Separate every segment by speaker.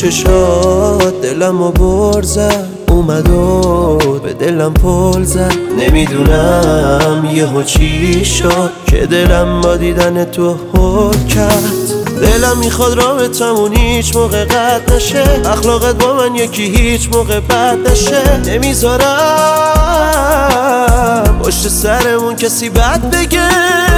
Speaker 1: چشات دلمو بر زد، اومد و به دلم پل زد. نمیدونم یهو چی شد که دلم با دیدن تو حل کرد. دلم میخواد رابطمون هیچ موقع قطع نشه، اخلاقت با من یکی هیچ موقع بد نشه. نمیذارم پشت سرمون کسی بد بگه.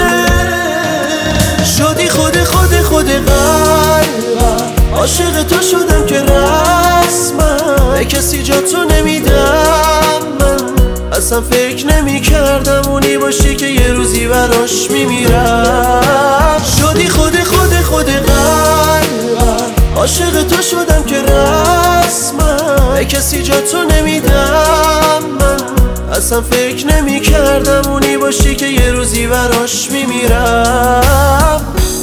Speaker 1: شدی خود قلبم، عاشق تو شدم که رسمم به کسی جا تو نمیدم. من اصلا فکر نمی کردم اونی باشی که یه روزی براش میمیرم. شدی خود قلبم، عاشق تو شدم که رسمم به کسی جا تو نمیدم. من اصلا فکر نمی کردم اونی باشی که یه روزی براش میمیرم.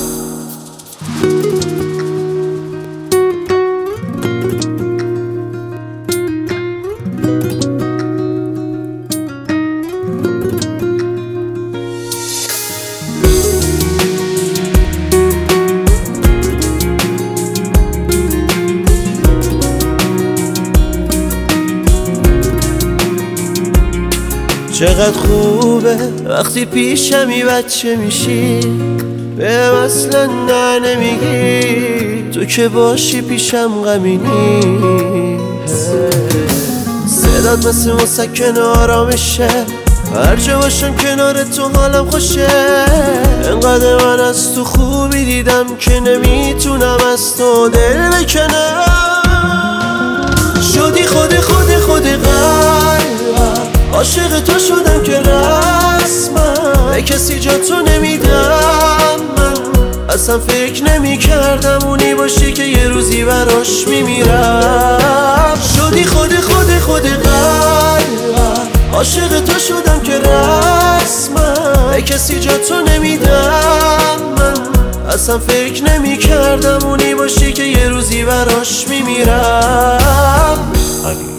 Speaker 1: چقدر خوبه وقتی پیشمی بچه میشی، بهم اصلا نه نمیگی، تو که باشی پیشم غمی نیست. صدات مثل مسکن آرامشه، هر جا باشم کنار تو حالم خوشه. انقدر من از تو خوبی دیدم که نمیتونم از تو دل بکنم. شدی خود قلبم، عاشق تو شدم که رسمم به کسی جا تو نمیدم. من اصلا فکر نمی کردم اونی باشی که یه روزی براش میمیرم. شدی خود قلبم، عاشق تو شدم که رسمم به کسی جا تو نمیدم. من اصلا فکر نمی کردم اونی باشی که یه روزی براش میمیرم.